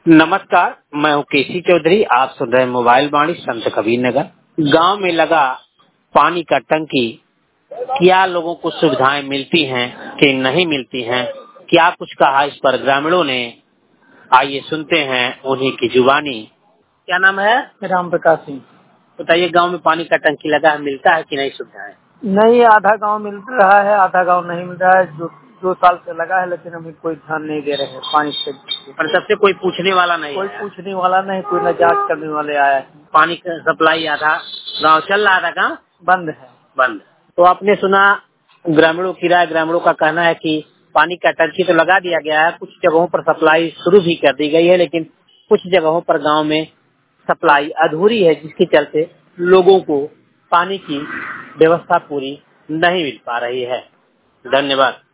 नमस्कार, मैं हूँ केसी चौधरी। आप सुन रहे हैं मोबाइल वाणी संत कबीर नगर। गांव में लगा पानी का टंकी, क्या लोगों को सुविधाएं मिलती हैं कि नहीं मिलती हैं, क्या कुछ कहा इस पर ग्रामीणों ने। आइए सुनते हैं उन्हीं की जुबानी। क्या नाम है? राम प्रकाश सिंह। बताइए, गांव में पानी का टंकी लगा है, मिलता है कि नहीं सुविधाएं? नहीं, आधा गांव मिल रहा है, आधा गांव नहीं मिल रहा है। जो 2 साल से लगा है, लेकिन अभी कोई ध्यान नहीं दे रहे हैं पानी से। और सबसे कोई पूछने वाला नहीं कोई है। पूछने वाला नहीं, कोई न जांच करने वाले आया है। पानी का सप्लाई आधा गांव चल रहा था, गांव बंद है। बंद। तो आपने सुना ग्रामीणों की राय। ग्रामीणों का कहना है कि पानी का टंकी तो लगा दिया गया है, कुछ जगहों पर सप्लाई शुरू भी कर दी गई है, लेकिन कुछ जगहों पर गांव में सप्लाई अधूरी है, जिसके चलते लोगों को पानी की व्यवस्था पूरी नहीं मिल पा रही है। धन्यवाद।